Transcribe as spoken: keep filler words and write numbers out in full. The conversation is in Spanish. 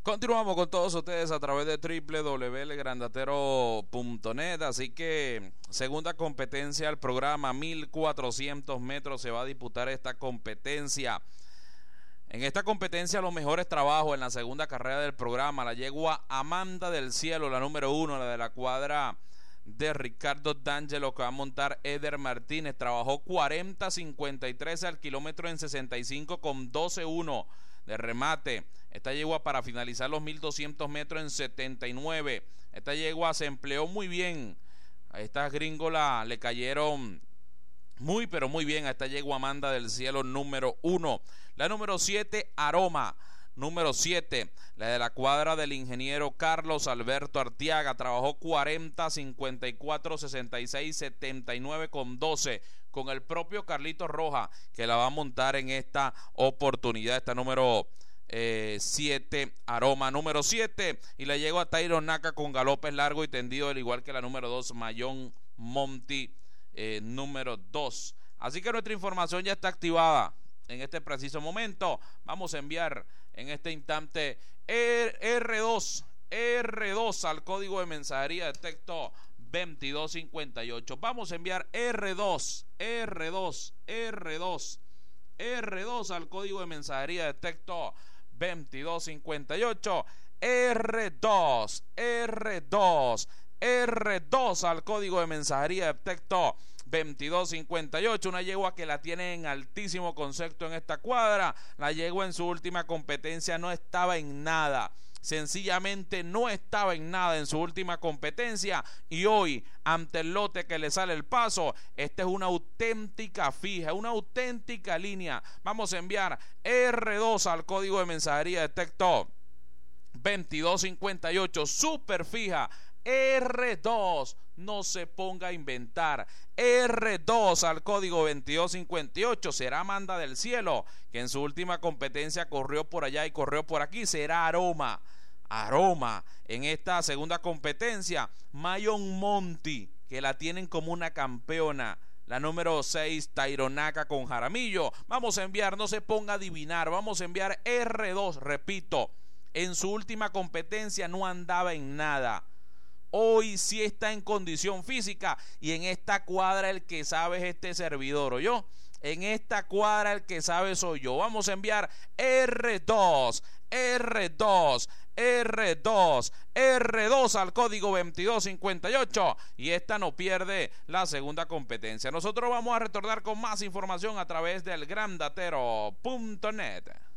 Continuamos con todos ustedes a través de doble u doble u doble u punto el grandatero punto net, así que segunda competencia del programa, mil cuatrocientos metros se va a disputar esta competencia. En esta competencia los mejores trabajos en la segunda carrera del programa, la yegua Amanda del Cielo, la número uno, la de la cuadra de Ricardo D'Angelo, que va a montar Eder Martínez, trabajó cuarenta cincuenta y tres al kilómetro en sesenta y cinco con doce uno de remate. Esta yegua para finalizar los mil doscientos metros en setenta y nueve. Esta yegua se empleó muy bien. A estas gringolas le cayeron muy pero muy bien a esta yegua Amanda del Cielo número uno. La número siete, Aroma. Número siete, la de la cuadra del ingeniero Carlos Alberto Artiaga, trabajó cuarenta cincuenta y cuatro sesenta y seis setenta y nueve con doce con el propio Carlito Roja, que la va a montar en esta oportunidad. Esta número siete, eh, Aroma, número siete, y la llegó a Tyron Naka con galopes largo y tendido, al igual que la número dos, Mayón Monti, eh, número dos. Así que nuestra información ya está activada en este preciso momento. Vamos a enviar en este instante R dos, R dos al código de mensajería de texto veintidós cincuenta y ocho. Vamos a enviar R dos, R dos, R dos, R dos al código de mensajería de texto veintidós cincuenta y ocho. R dos, R dos, R dos al código de mensajería de texto veintidós cincuenta y ocho. Una yegua que la tiene en altísimo concepto en esta cuadra. La yegua en su última competencia no estaba en nada, sencillamente no estaba en nada en su última competencia, y hoy ante el lote que le sale el paso, esta es una auténtica fija, una auténtica línea. Vamos a enviar R dos al código de mensajería de texto veintidós cincuenta y ocho, súper fija. R dos, no se ponga a inventar. R dos al código veintidós cincuenta y ocho. Será Amanda del Cielo, que en su última competencia corrió por allá y corrió por aquí. Será Aroma, Aroma en esta segunda competencia. Mayón Monti, que la tienen como una campeona. La número seis, Tyron Naka con Jaramillo. Vamos a enviar, no se ponga a adivinar, vamos a enviar R dos, repito, en su última competencia no andaba en nada. Hoy sí está en condición física, y en esta cuadra el que sabe es este servidor, ¿oyó? En esta cuadra el que sabe soy yo. Vamos a enviar R dos, R dos, R dos, R dos al código veintidós cincuenta y ocho, y esta no pierde la segunda competencia. Nosotros vamos a retornar con más información a través del grandatero punto net.